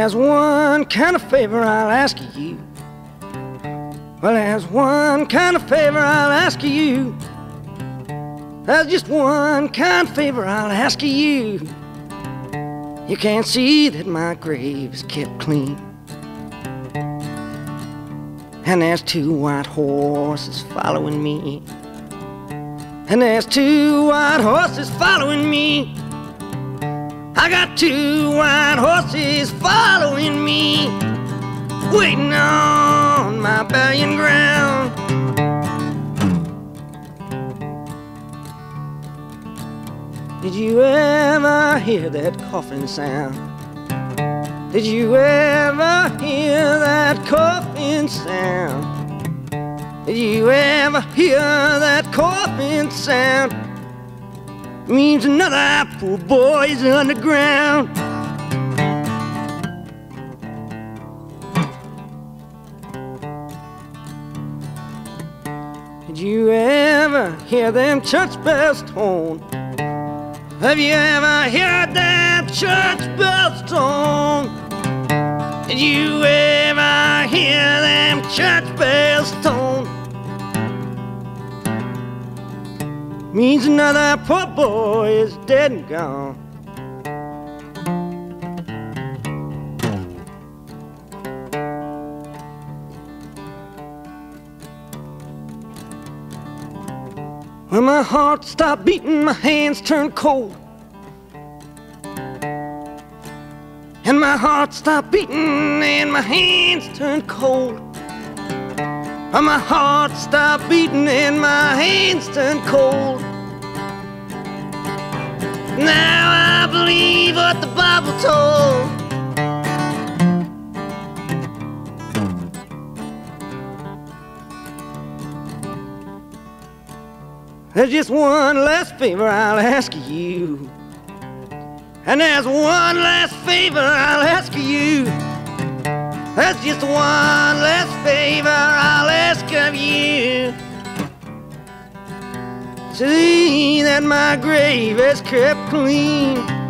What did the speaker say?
there's one kind of favor I'll ask of you. Well, there's one kind of favor I'll ask of you. There's just one kind of favor I'll ask of you. You can't see that my grave is kept clean, and there's 2 white horses following me. And there's 2 white horses following me. I got 2 white horses following me, waiting on my burying ground. Did you ever hear that coffin sound? Did you ever hear that coffin sound? Did you ever hear that coffin sound? Means another poor boy's underground. Did you ever hear them church bells tone? Have you ever heard that church bells tone? Did you ever hear them church bells tone? Means another poor boy is dead and gone. When my heart stopped beating, my hands turned cold. And my heart stopped beating and my hands turned cold. When my heart stopped beating and my hands turned cold. Now I believe what the Bible told. There's just one last favor I'll ask of you. And there's one last favor I'll ask of you. There's just one last favor I'll ask of you. See that my grave is kept clean.